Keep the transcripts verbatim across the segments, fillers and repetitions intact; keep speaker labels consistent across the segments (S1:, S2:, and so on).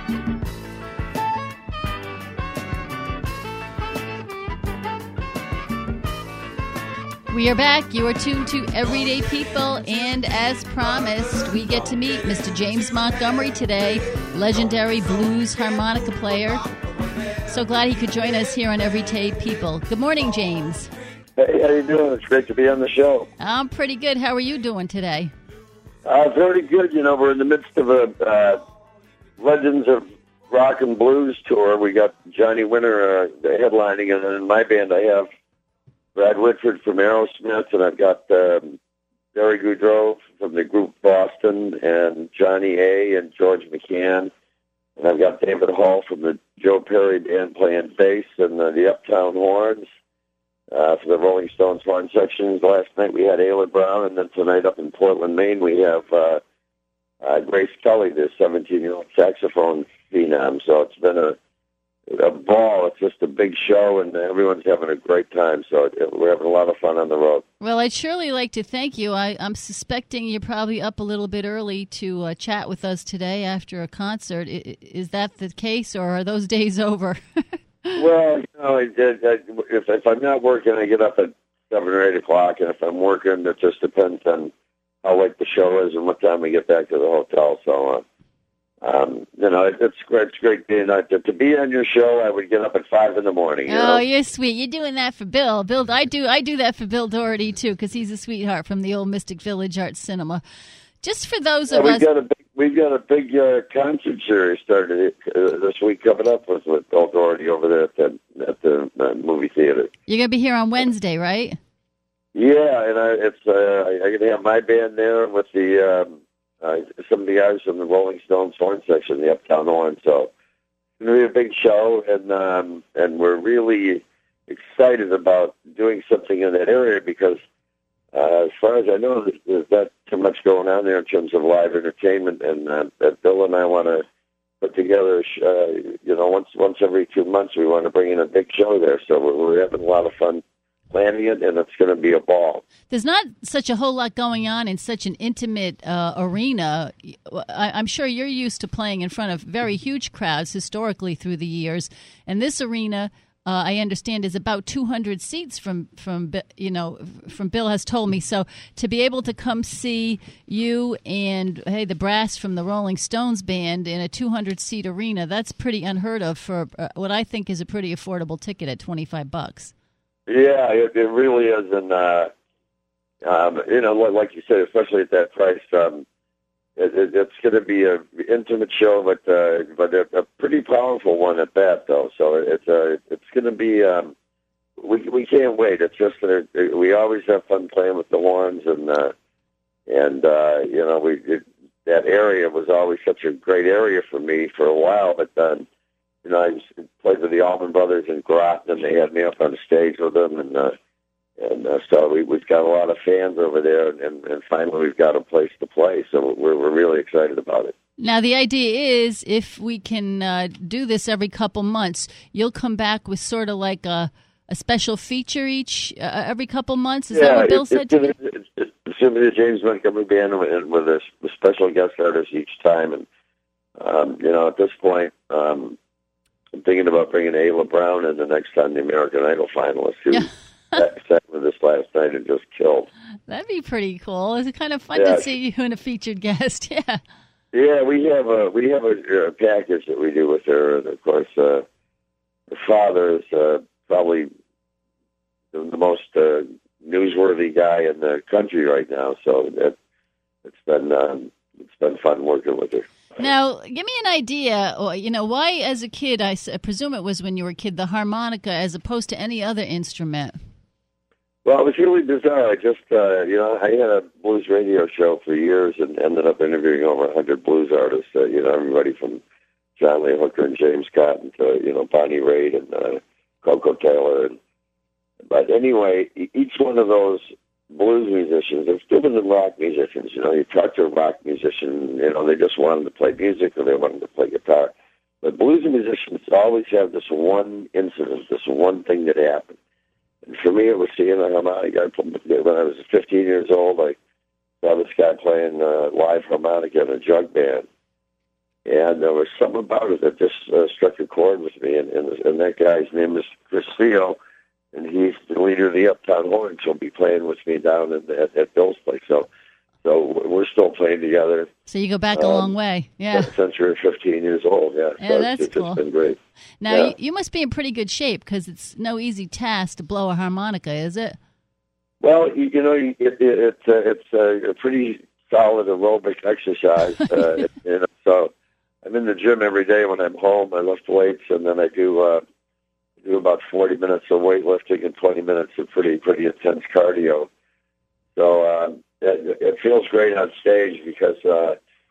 S1: We are back. You are tuned to Everyday People, and as promised, we get to meet Mister James Montgomery today, legendary blues harmonica player. So glad he could join us here on Everyday People. Good morning, James.
S2: Hey, how you doing? It's great to be on the show.
S1: I'm pretty good. How are you doing today?
S2: Uh, very good. You know, we're in the midst of a uh, Legends of Rock and Blues tour. We got Johnny Winter uh, headlining, and then in my band I have Brad Whitford from Aerosmith, and I've got um, Barry Goudreau from the group Boston, and Johnny A. and George McCann. And I've got David Hall from the Joe Perry Band playing bass, and uh, the Uptown Horns uh, for the Rolling Stones horn sections. Last night we had Ayla Brown, and then tonight up in Portland, Maine, we have uh, uh, Grace Kelly, the seventeen-year-old saxophone phenom. So it's been a a ball. It's just a big show, and everyone's having a great time. So it, we're having a lot of fun on the road.
S1: Well, I'd surely like to thank you. I, I'm suspecting you're probably up a little bit early to uh, chat with us today after a concert. I, is that the case, or are those days over?
S2: Well, you know, I, I, if, if I'm not working, I get up at seven or eight o'clock, and if I'm working, it just depends on how late the show is and what time we get back to the hotel. So, uh, Um, you know, it, it's great. It's great being uh, to, to be on your show. I would get up at five in the morning. You
S1: oh,
S2: know?
S1: You're sweet. You're doing that for Bill. Bill, I do. I do that for Bill Doherty too, because he's a sweetheart from the old Mystic Village Art Cinema. Just for those
S2: yeah,
S1: of
S2: we've
S1: us,
S2: got a big, we've got a big uh, concert series started uh, this week coming up with, with Bill Doherty over there at the at the uh, movie theater.
S1: You're gonna be here on Wednesday, right?
S2: Yeah, and I, it's uh, I, I'm gonna have my band there with the. Um, Uh, some of the guys from the Rolling Stones horn section, the Uptown Horn. So it's going to be a big show, and um, and we're really excited about doing something in that area because, uh, as far as I know, there's, there's not too much going on there in terms of live entertainment. And uh, that Bill and I want to put together, uh, you know, once once every two months, we want to bring in a big show there. So we're, we're having a lot of fun planning it, and it's going to be a ball.
S1: There's not such a whole lot going on in such an intimate uh, arena. I, I'm sure you're used to playing in front of very huge crowds historically through the years, and this arena, uh, I understand, is about two hundred seats from from you know from Bill has told me. So to be able to come see you and hey the brass from the Rolling Stones band in a two hundred seat arena, that's pretty unheard of for uh, what I think is a pretty affordable ticket at twenty-five bucks.
S2: Yeah, it, it really is, and uh, um, you know, like you said, especially at that price, um, it, it, it's going to be an intimate show, but uh, but a, a pretty powerful one at that, though. So it's uh, it's going to be um, we we can't wait. It's just that it, we always have fun playing with the horns, and uh, and uh, you know, we it, that area was always such a great area for me for a while, but then. You know, I played with the Allman Brothers in Groton, and they had me up on the stage with them, and uh, and uh, so we, we've got a lot of fans over there, and, and finally we've got a place to play, so we're we're really excited about it.
S1: Now, the idea is if we can uh, do this every couple months, you'll come back with sort of like a, a special feature each uh, every couple months? Is
S2: yeah,
S1: that what Bill
S2: it,
S1: said?
S2: It, it, it, it, it's going to be the James Montgomery Band with, with a, a special guest artist each time, and um, you know, at this point, um, I'm thinking about bringing Ayla Brown in the next time the American Idol finalist, who sang with us last night and just killed.
S1: That'd be pretty cool. It's kind of fun
S2: yeah.
S1: to see you in a featured guest. Yeah.
S2: Yeah, we have a we have a, a package that we do with her, and of course, uh, her father is uh, probably the, the most uh, newsworthy guy in the country right now. So it, it's been um, it's been fun working with her.
S1: Now, give me an idea, or, you know, why as a kid, I presume it was when you were a kid, the harmonica as opposed to any other instrument?
S2: Well, it was really bizarre. I just, uh, you know, I had a blues radio show for years and ended up interviewing over one hundred blues artists, uh, you know, everybody from John Lee Hooker and James Cotton to, you know, Bonnie Raitt and uh, Coco Taylor. And, but anyway, each one of those blues musicians, they're different than rock musicians. You know, you talk to a rock musician, you know, they just wanted to play music or they wanted to play guitar. But blues musicians always have this one incident, this one thing that happened. And for me, it was seeing a harmonica. When I was fifteen years old, I saw this guy playing uh, live harmonica in a jug band. And there was something about it that just uh, struck a chord with me. And, and, and that guy's name is Chris Theo, and he's the leader of the Uptown Horns. He'll be playing with me down at, at, at Bill's place. So, so we're still playing together.
S1: So you go back um, a long way, yeah.
S2: Since we were fifteen years old, yeah.
S1: Yeah,
S2: so
S1: that's
S2: it's,
S1: cool.
S2: It's been great.
S1: Now
S2: yeah.
S1: you, you must be in pretty good shape because it's no easy task to blow a harmonica, is it?
S2: Well, you, you know, it, it, it, uh, it's a, a pretty solid aerobic exercise. Uh, it, you know, so I'm in the gym every day when I'm home. I lift weights, and then I do uh, do about forty minutes of weightlifting and twenty minutes of pretty pretty intense cardio. So uh, it, it feels great on stage because uh,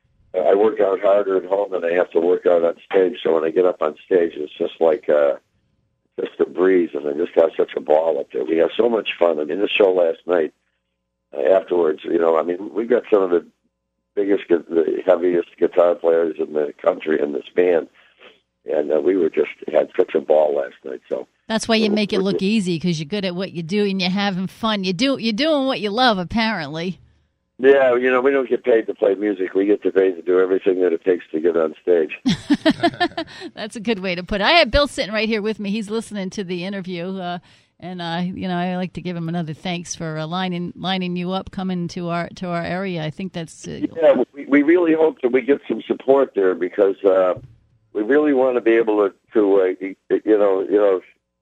S2: I work out harder at home than I have to work out on stage. So when I get up on stage, it's just like uh, just a breeze, and I just have such a ball up there. We have so much fun. I mean, the show last night, uh, afterwards, you know, I mean, we've got some of the biggest, the heaviest guitar players in the country in this band, and uh, we were just had such a ball last night. So
S1: that's why you make it look easy, because you're good at what you do and you're having fun. You do you're doing what you love, apparently.
S2: Yeah, you know, we don't get paid to play music. We get paid to do everything that it takes to get on stage.
S1: That's a good way to put it. I have Bill sitting right here with me. He's listening to the interview, uh, and uh, you know, I like to give him another thanks for uh, lining lining you up, coming to our to our area. I think that's uh,
S2: yeah. We, we really hope that we get some support there, because uh, we really want to be able to, to uh, you know, you know,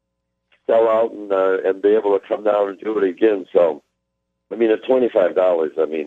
S2: sell out and uh, and be able to come down and do it again. So. I mean, at twenty-five dollars, I mean,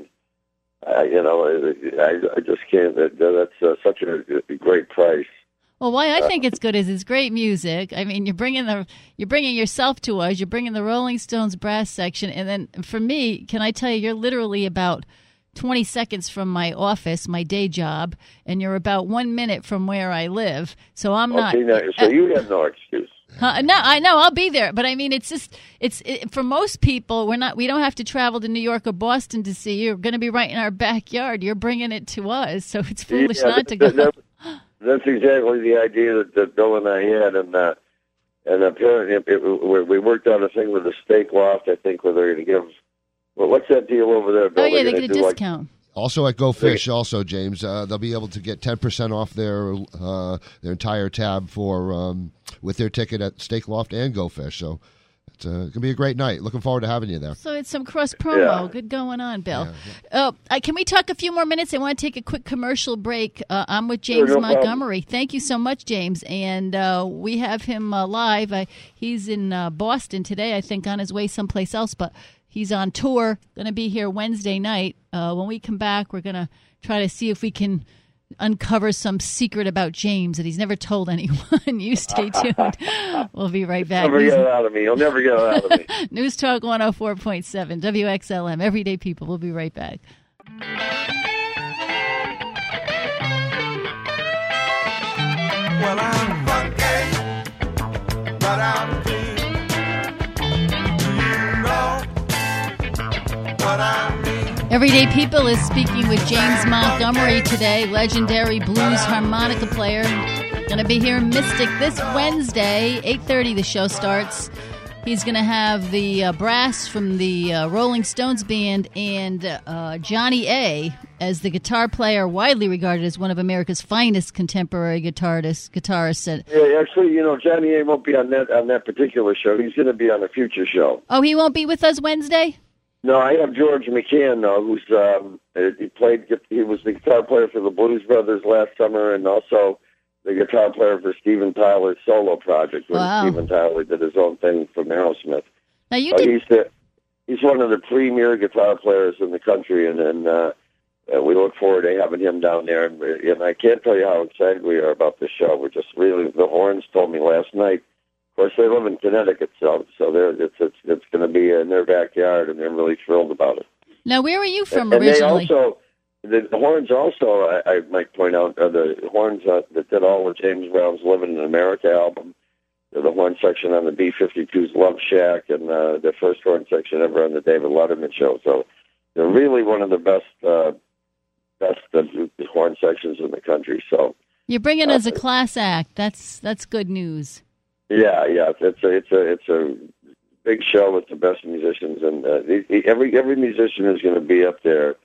S2: I, you know, I, I just can't, that, that's uh, such a, a great price.
S1: Well, why I think it's good is it's great music. I mean, you're bringing the you're bringing yourself to us. You're bringing the Rolling Stones brass section, and then for me, can I tell you, you're literally about twenty seconds from my office, my day job, and you're about one minute from where I live. So I'm not.
S2: Okay, now, so you have no excuse.
S1: Uh, no, I know I'll be there, but I mean, it's just it's it, for most people. We're not. We don't have to travel to New York or Boston to see you. You're going to be right in our backyard. You're bringing it to us, so it's foolish
S2: yeah,
S1: not to
S2: that,
S1: go.
S2: That, that's exactly the idea that, that Bill and I had, and uh, and apparently it, it, we worked out a thing with the Steak Loft. I think where they're going to give. Well, what's that deal over there, Bill?
S1: Oh yeah, they
S2: get
S1: get a
S2: Like,
S1: discount.
S3: Also at Go Fish, also James, uh, they'll be able to get ten percent off their uh, their entire tab for um, with their ticket at Steak Loft and Go Fish. So it's uh, going to be a great night. Looking forward to having you there.
S1: So it's some cross promo.
S2: Yeah.
S1: Good going on, Bill.
S3: Yeah, yeah.
S1: Uh, I, can we talk a few more minutes? I want to take a quick commercial break. Uh, I'm with James
S2: Sure, no
S1: Montgomery. Problem. Thank you so much, James. And uh, we have him uh, live. Uh, he's in uh, Boston today, I think, on his way someplace else, but he's on tour, going to be here Wednesday night. Uh, when we come back, we're going to try to see if we can uncover some secret about James that he's never told anyone. You stay tuned. We'll be right back.
S2: Never get it out of me. He'll never get it out of me.
S1: News Talk one oh four point seven, W X L M, Everyday People. We'll be right back.
S4: Well, I'm funky, but I'm clean. Do you know what I mean?
S1: Everyday People is speaking with James Montgomery today, legendary blues harmonica player. Going to be here in Mystic this Wednesday, eight thirty the show starts. He's going to have the uh, brass from the uh, Rolling Stones band and uh, Johnny A. as the guitar player, widely regarded as one of America's finest contemporary guitarists. guitarists.
S2: Yeah, actually, you know, Johnny A. won't be on that on that particular show. He's going to be on a future show.
S1: Oh, he won't be with us Wednesday?
S2: No, I have George McCann, though, who's um, he played. He was the guitar player for the Blues Brothers last summer, and also the guitar player for Steven Tyler's solo project, when
S1: wow.
S2: Steven Tyler did his own thing from Aerosmith.
S1: Now you
S2: so
S1: did.
S2: He's the, he's one of the premier guitar players in the country, and and uh, uh, we look forward to having him down there. And, and I can't tell you how excited we are about this show. We're just really. The Horns told me last night. Of course, they live in Connecticut, so so they're, it's it's it's going to be in their backyard, and they're really thrilled about it.
S1: Now, where were you from
S2: and,
S1: originally?
S2: And they also, the, the Horns also, I, I might point out, are the Horns uh, that did all of James Brown's "Living in America" album. They're the horn section on the B fifty-two's "Love Shack," and uh, the first horn section ever on the David Letterman show. So they're really one of the best uh, best uh, horn sections in the country. So
S1: you're bringing
S2: uh,
S1: us a class act. That's that's good news.
S2: Yeah, yeah, it's a it's a it's a big show with the best musicians, and uh, every every musician is going to be up there,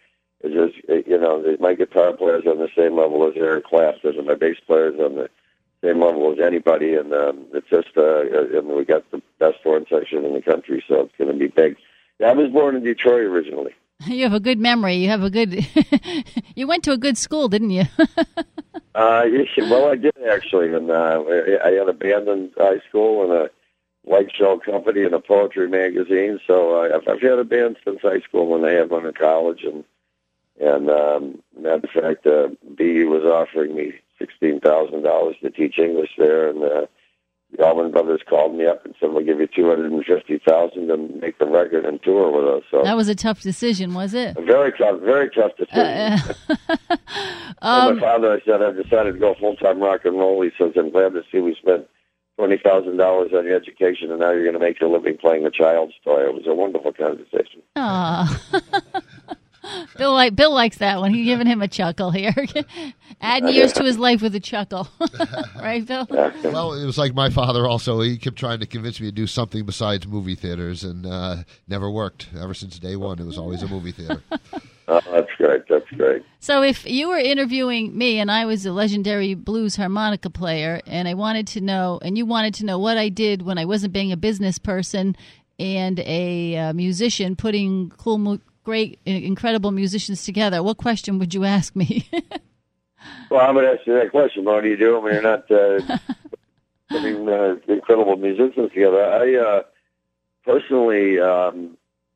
S2: It's just, you know, my guitar player's on the same level as Eric Clapton, and my bass player's on the same level as anybody, and um, it's just, uh, and we got the best horn section in the country, so it's going to be big. Yeah, I was born in Detroit originally.
S1: You have a good memory. You have a good. You went to a good school, didn't you?
S2: uh, yeah, well, I did actually, and uh, I had a band in high school and a light show company and a poetry magazine. So uh, I've, I've had a band since high school, and I had one in college. And and um, matter of fact, uh, B U was offering me sixteen thousand dollars to teach English there, and uh, the Allman Brothers called me up and said, "We'll give you two hundred and fifty thousand to make the record and tour with us." So
S1: that was a tough decision, was it?
S2: A very tough, very tough decision. Uh, um, my father, I said, I decided to go full time rock and roll. He says, "I'm glad to see we spent twenty thousand dollars on your education, and now you're going to make your living playing a child's toy." It was a wonderful conversation.
S1: Aww. Bill, like, Bill likes that one. He's giving him a chuckle here. Adding years to his life with a chuckle. Right, Bill?
S3: Well, it was like my father also. He kept trying to convince me to do something besides movie theaters, and uh, never worked. Ever since day one, it was always a movie theater.
S2: Oh, that's great. That's great.
S1: So if you were interviewing me and I was a legendary blues harmonica player, and I wanted to know, and you wanted to know what I did when I wasn't being a business person and a uh, musician, putting cool, mu- great, incredible musicians together, what question would you ask me?
S2: Well, I'm going to ask you that question. What do you do when you're not uh, putting uh, incredible musicians together? I uh, personally... Um,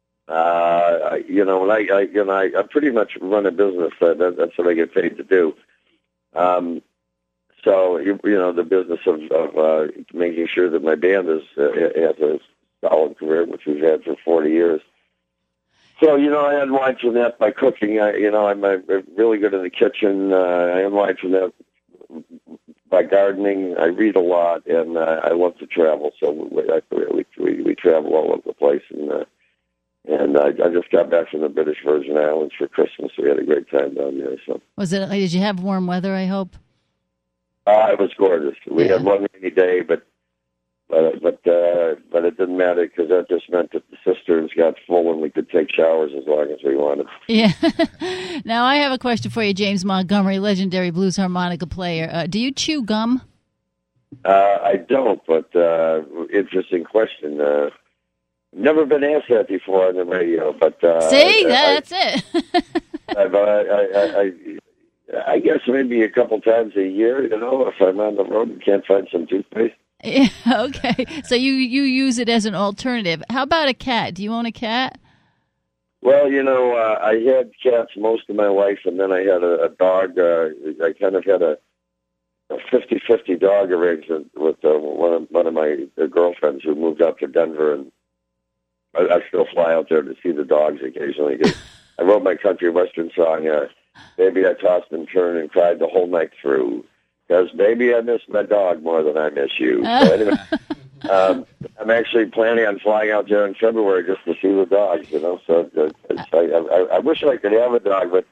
S2: Uh, you know, when I, I you know, I, I pretty much run a business. Uh, that, that's what I get paid to do. Um, so you, you know, the business of, of uh, making sure that my band is uh, has a solid career, which we've had for forty years. So you know, I unwind from that by cooking. I, you know, I'm, I'm really good in the kitchen. Uh, I unwind from that by gardening. I read a lot, and uh, I love to travel. So we we, we, we travel all over the place, and. Uh, And I, I just got back from the British Virgin Islands for Christmas. We had a great time down there. So
S1: was it? Did you have warm weather? I hope.
S2: Uh, it was gorgeous. We yeah. had one rainy day, but but but uh, but it didn't matter because that just meant that the cisterns got full and we could take showers as long as we wanted.
S1: Yeah. Now I have a question for you, James Montgomery, legendary blues harmonica player. Uh, do you chew gum?
S2: Uh, I don't, but uh, interesting question. Uh, Never been asked that before on the radio, but uh,
S1: see,
S2: I,
S1: that's
S2: I,
S1: it.
S2: but I, I, I, I guess maybe a couple times a year. You know, if I'm on the road and can't find some toothpaste.
S1: Yeah, okay, so you you use it as an alternative. How about a cat? Do you own a cat?
S2: Well, you know, uh, I had cats most of my life, and then I had a, a dog. Uh, I kind of had a a fifty-fifty dog arrangement with uh, one of one of my uh, girlfriends who moved out to Denver, and I, I still fly out there to see the dogs occasionally. I wrote my country western song, uh, "Baby, I tossed and turned and cried the whole night through." Because, baby, I miss my dog more than I miss you. So anyway, um, I'm actually planning on flying out there in February just to see the dogs, you know. So uh, it's, I, I, I wish I could have a dog, but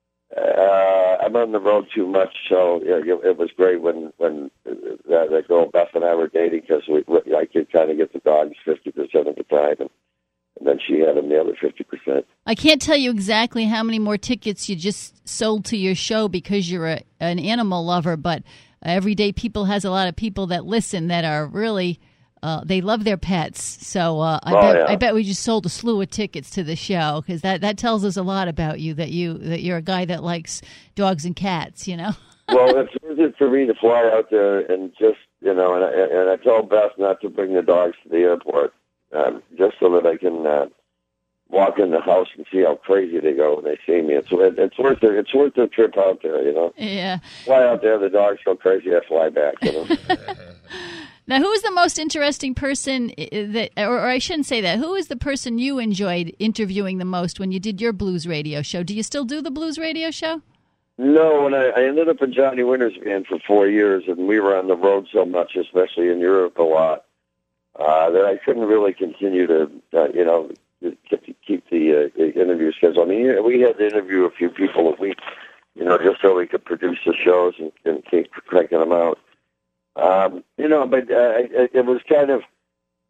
S2: uh, I'm on the road too much. So you know, it was great when, when that, that girl Beth and I were dating because we, I could kind of get the dogs fifty percent of the time. And, And then she had them the other fifty percent.
S1: I can't tell you exactly how many more tickets you just sold to your show because you're a, an animal lover, but Everyday People has a lot of people that listen that are really, uh, they love their pets. So uh, I,
S2: oh,
S1: bet,
S2: yeah.
S1: I bet we just sold a slew of tickets to the show because that, that tells us a lot about you, that, you, that you're a guy that likes dogs and cats, you know?
S2: Well, it's worth it for me to fly out there and just, you know, and I, and I told Beth not to bring the dogs to the airport. Um, just so that I can uh, walk in the house and see how crazy they go when they see me. It's it, it's worth it. It's worth the trip out there, you know.
S1: Yeah.
S2: Fly out there, the dogs go crazy. I fly back. You know.
S1: Now, who is the most interesting person that, or, or I shouldn't say that. Who is the person you enjoyed interviewing the most when you did your blues radio show? Do you still do the blues radio show?
S2: No, and I, I ended up in Johnny Winter's band for four years, and we were on the road so much, especially in Europe a lot. Uh, that I couldn't really continue to, uh, you know, keep, keep the uh, interview schedule. I mean, we had to interview a few people a week, you know, just so we could produce the shows and, and keep cranking them out. Um, you know, but uh, it, it was kind of,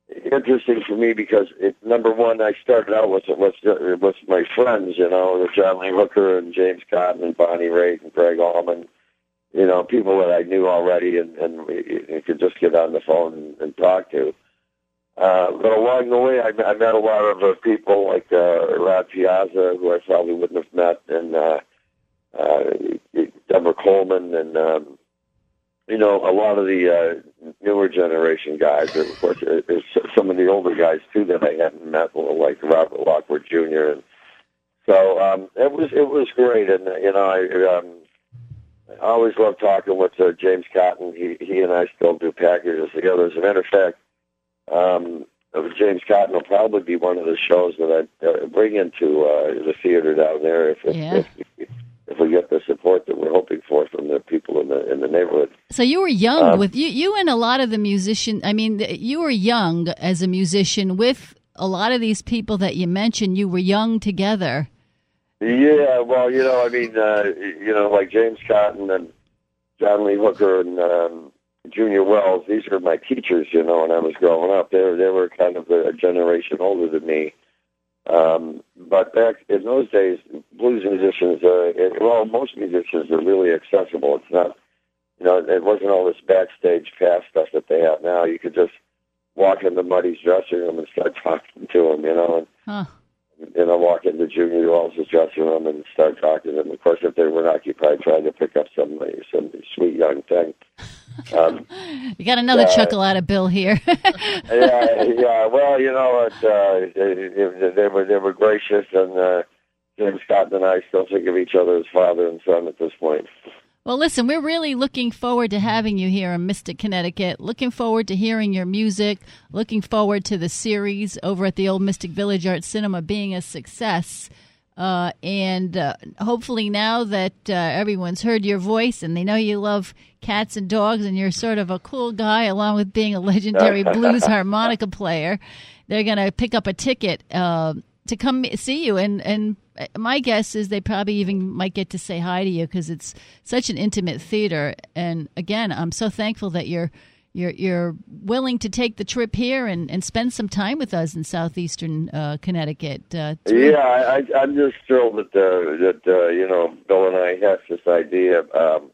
S2: interesting for me because, it, number one, I started out with with, with my friends, you know, John Lee Hooker and James Cotton and Bonnie Raitt and Greg Allman, you know, people that I knew already and, and you could just get on the phone and, and talk to. Uh, but along the way, I, I met a lot of uh, people like uh, Rod Piazza, who I probably wouldn't have met, and uh, uh, Deborah Coleman, and um, you know, a lot of the uh, newer generation guys. Of course, there's some of the older guys too that I hadn't met, like Robert Lockwood Junior And so um, it was it was great, and you know, I, um, I always love talking with uh, James Cotton. He he and I still do packages together. As a matter of fact. Um, James Cotton will probably be one of the shows that I uh, bring into uh, the theater down there if if,
S1: yeah.
S2: if if we get the support that we're hoping for from the people in the in the neighborhood.
S1: So you were young
S2: um,
S1: with you you and a lot of the musicians. I mean, you were young as a musician with a lot of these people that you mentioned. You were young together.
S2: Yeah, well, you know, I mean, uh, you know, like James Cotton and John Lee Hooker and. Um, Junior Wells, these were my teachers, you know, when I was growing up. They were, they were kind of a generation older than me. Um, but back in those days, blues musicians, uh, it, well, most musicians are really accessible. It's not, you know, it wasn't all this backstage pass stuff that they have now. You could just walk into Muddy's dressing room and start talking to him, you know, and,
S1: huh.
S2: you know, walk into Junior Wells' dressing room and start talking to them. Of course, if they were occupied trying to pick up some, some sweet young thing. Um,
S1: you got another
S2: uh,
S1: chuckle out of Bill here.
S2: yeah, yeah. Well, you know, it, uh, they, they were they were gracious, and uh, James Cotton and I still think of each other as father and son at this point.
S1: Well, listen, we're really looking forward to having you here in Mystic, Connecticut. Looking forward to hearing your music. Looking forward to the series over at the Old Mystic Village Art Cinema being a success. Uh, and uh, hopefully now that uh, everyone's heard your voice and they know you love cats and dogs and you're sort of a cool guy along with being a legendary blues harmonica player, they're going to pick up a ticket uh, to come see you. And, and my guess is they probably even might get to say hi to you because it's such an intimate theater. And again, I'm so thankful that you're You're you're willing to take the trip here and, and spend some time with us in southeastern uh, Connecticut. Uh,
S2: yeah, I, I'm just thrilled that uh, that uh, you know Bill and I have this idea um,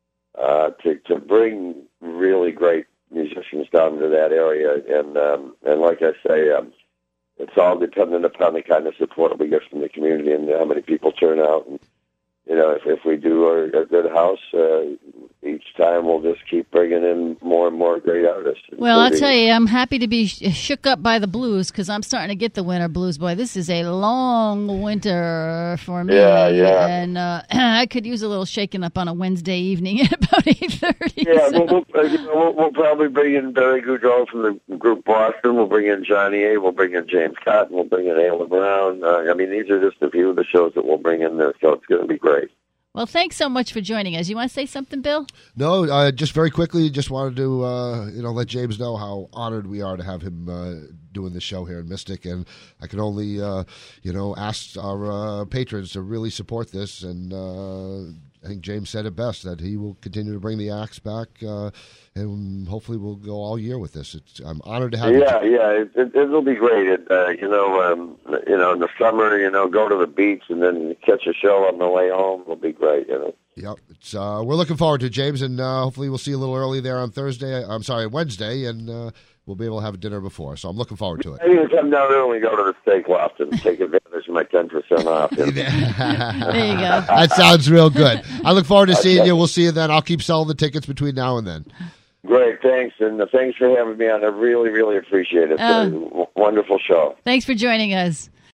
S2: uh, to to bring really great musicians down to that area, and um, and like I say, um, it's all dependent upon the kind of support we get from the community and how many people turn out. And you know, if if we do a, a good house. Uh, Each time we'll just keep bringing in more and more great artists.
S1: Well, I'll tell you, I'm happy to be shook up by the blues because I'm starting to get the winter blues. Boy, this is a long winter for me.
S2: Yeah, yeah.
S1: And uh, I could use a little shaking up on a Wednesday evening at about eight thirty.
S2: Yeah,
S1: so.
S2: we'll, we'll, uh, you know, we'll, we'll probably bring in Barry Goudreau from the group Boston. We'll bring in Johnny A. We'll bring in James Cotton. We'll bring in Ayla Brown. Uh, I mean, these are just a few of the shows that we'll bring in there, so it's going to be great.
S1: Well, thanks so much for joining us. You want to say something, Bill?
S3: No, uh, just very quickly, just wanted to uh, you know let James know how honored we are to have him uh, doing the show here in Mystic, and I can only uh, you know ask our uh, patrons to really support this. And uh, I think James said it best that he will continue to bring the acts back, uh, and hopefully we'll go all year with this. It's, I'm honored to have.
S2: Yeah,
S3: him.
S2: yeah, it, it, it'll be great. It, uh, you know, um, you know, in the summer, you know, go to the beach and then catch a show on the way home. It'll be great. You know.
S3: Yep, it's uh, we're looking forward to it, James, and uh, hopefully we'll see you a little early there on Thursday. I'm sorry, Wednesday, and uh, we'll be able to have a dinner before. So I'm looking forward to it.
S2: I can come down there and go to the steak loft and take advantage of my ten percent off. You know?
S1: There you go.
S3: That sounds real good. I look forward to seeing you. We'll see you then. I'll keep selling the tickets between now and then.
S2: Great, thanks, and uh, thanks for having me on. I really, really appreciate it. It's
S1: Uh,
S2: a w- wonderful show.
S1: Thanks for joining us.